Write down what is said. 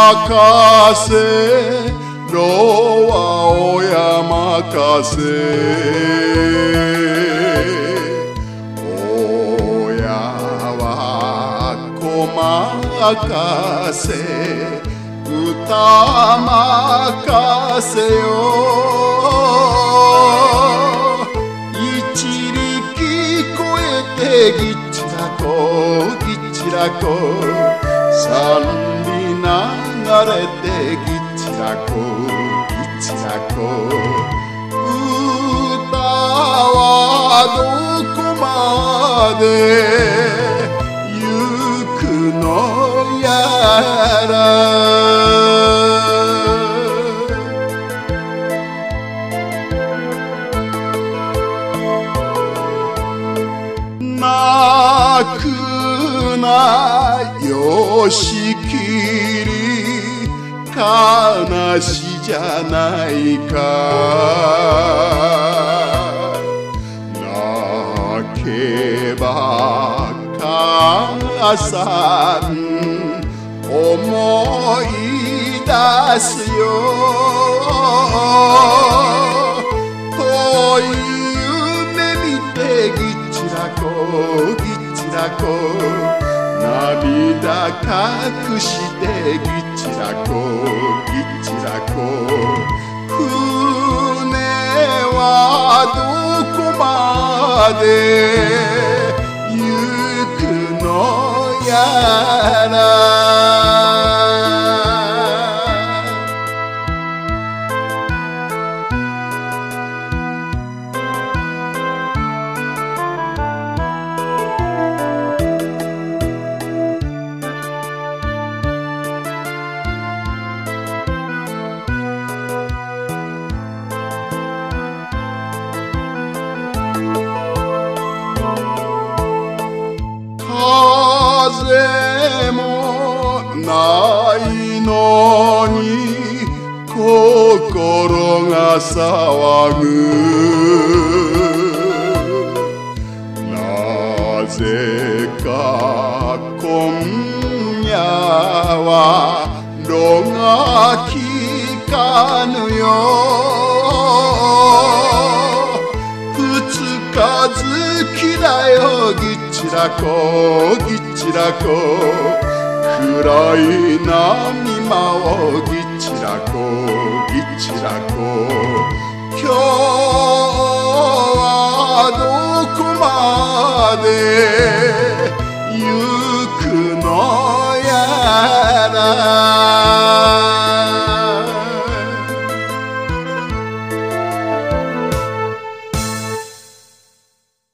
任せろは親任せ任せ歌任せよ一里聞こえてぎっちらこぎっちらこ三里流れてぎっちらこぎっちらこ歌はどこまでのやら泣くなよしきり悲しじゃないか泣けば母さん思い出すよ遠い夢見てぎっちらこぎっちらこ涙隠してぎっちらこぎっちらこ船はどこまでやら風もないのに心が騒ぐなぜか今夜は炉がきかぬよ二日月だよぎっちらこぎっちらこ暗い波間をぎっちらこ